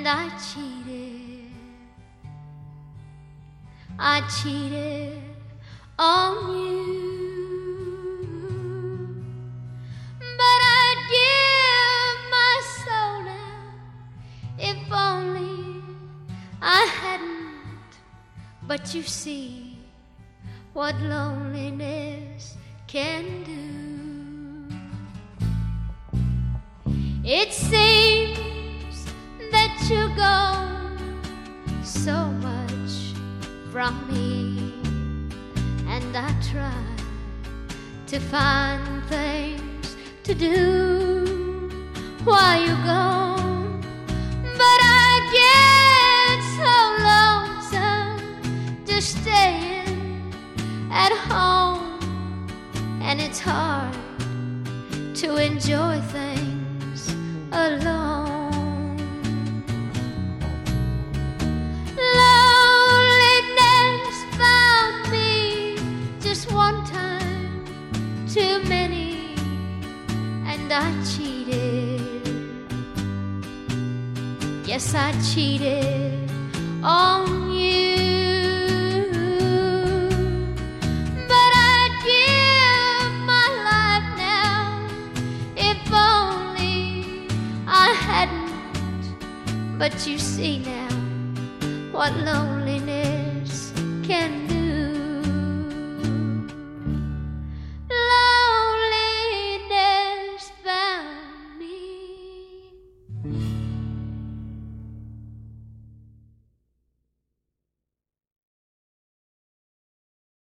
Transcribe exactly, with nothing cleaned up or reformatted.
I cheated, I cheated on you, but I'd give my soul now if only I hadn't. But you see what loneliness can do. It seems that you're gone so much from me, and I try to find things to do while you're gone, but I get so lonesome just staying at home, and it's hard to enjoy things alone. Loneliness found me just one time too many, and I cheated. Yes, I cheated on you, but I'd give my life now if only I hadn't. But you see now what loneliness